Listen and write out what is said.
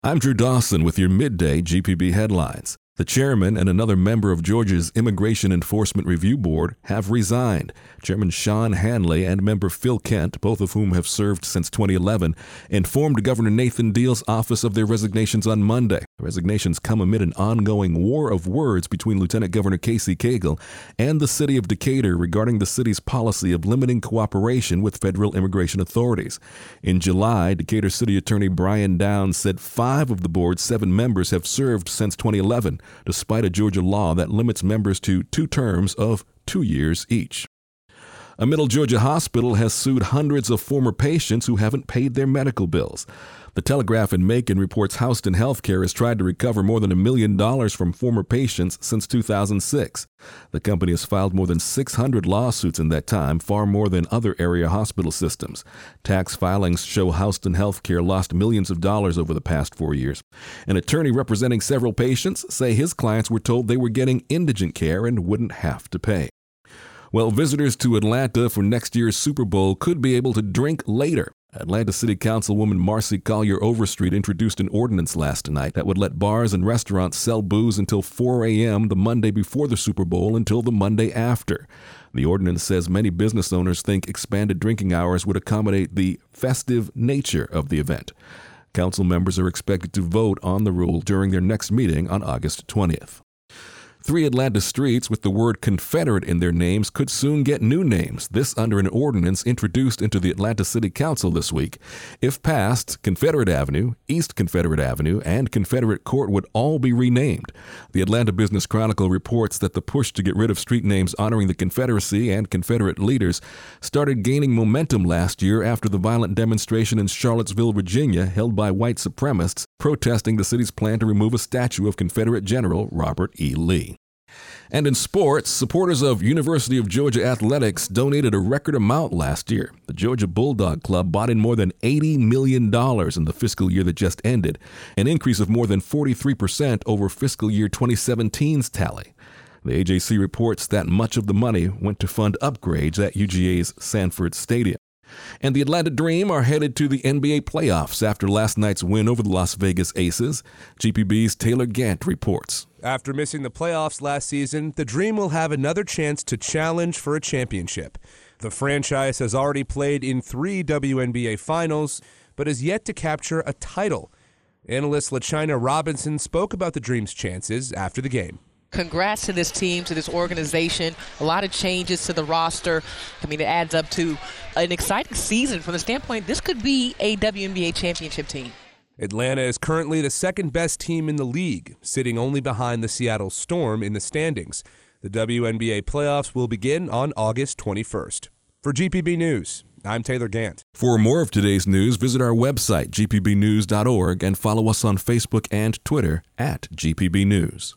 I'm Drew Dawson with your midday GPB headlines. The chairman and another member of Georgia's Immigration Enforcement Review Board have resigned. Chairman Sean Hanley and member Phil Kent, both of whom have served since 2011, informed Governor Nathan Deal's office of their resignations on Monday. The resignations come amid an ongoing war of words between Lieutenant Governor Casey Cagle and the city of Decatur regarding the city's policy of limiting cooperation with federal immigration authorities. In July, Decatur City Attorney Brian Downs said 5 of the board's 7 members have served since 2011. Despite a Georgia law that limits members to 2 terms of 2 years each. A Middle Georgia hospital has sued hundreds of former patients who haven't paid their medical bills. The Telegraph in Macon reports Houston Healthcare has tried to recover more than $1 million from former patients since 2006. The company has filed more than 600 lawsuits in that time, far more than other area hospital systems. Tax filings show Houston Healthcare lost millions of dollars over the past 4 years. An attorney representing several patients say his clients were told they were getting indigent care and wouldn't have to pay. Well, visitors to Atlanta for next year's Super Bowl could be able to drink later. Atlanta City Councilwoman Marcy Collier Overstreet introduced an ordinance last night that would let bars and restaurants sell booze until 4 a.m. the Monday before the Super Bowl until the Monday after. The ordinance says many business owners think expanded drinking hours would accommodate the festive nature of the event. Council members are expected to vote on the rule during their next meeting on August 20th. 3 Atlanta streets with the word Confederate in their names could soon get new names, this under an ordinance introduced into the Atlanta City Council this week. If passed, Confederate Avenue, East Confederate Avenue, and Confederate Court would all be renamed. The Atlanta Business Chronicle reports that the push to get rid of street names honoring the Confederacy and Confederate leaders started gaining momentum last year after the violent demonstration in Charlottesville, Virginia, held by white supremacists protesting the city's plan to remove a statue of Confederate General Robert E. Lee. And in sports, supporters of University of Georgia Athletics donated a record amount last year. The Georgia Bulldog Club bought in more than $80 million in the fiscal year that just ended, an increase of more than 43% over fiscal year 2017's tally. The AJC reports that much of the money went to fund upgrades at UGA's Sanford Stadium. And the Atlanta Dream are headed to the NBA playoffs after last night's win over the Las Vegas Aces. GPB's Taylor Gant reports. After missing the playoffs last season, the Dream will have another chance to challenge for a championship. The franchise has already played in 3 WNBA finals, but has yet to capture a title. Analyst LaChina Robinson spoke about the Dream's chances after the game. Congrats to this team, to this organization. A lot of changes to the roster. I mean, it adds up to an exciting season from the standpoint this could be a WNBA championship team. Atlanta is currently the second best team in the league, sitting only behind the Seattle Storm in the standings. The WNBA playoffs will begin on August 21st. For GPB News, I'm Taylor Gant. For more of today's news, visit our website, gpbnews.org, and follow us on Facebook and Twitter @GPB News.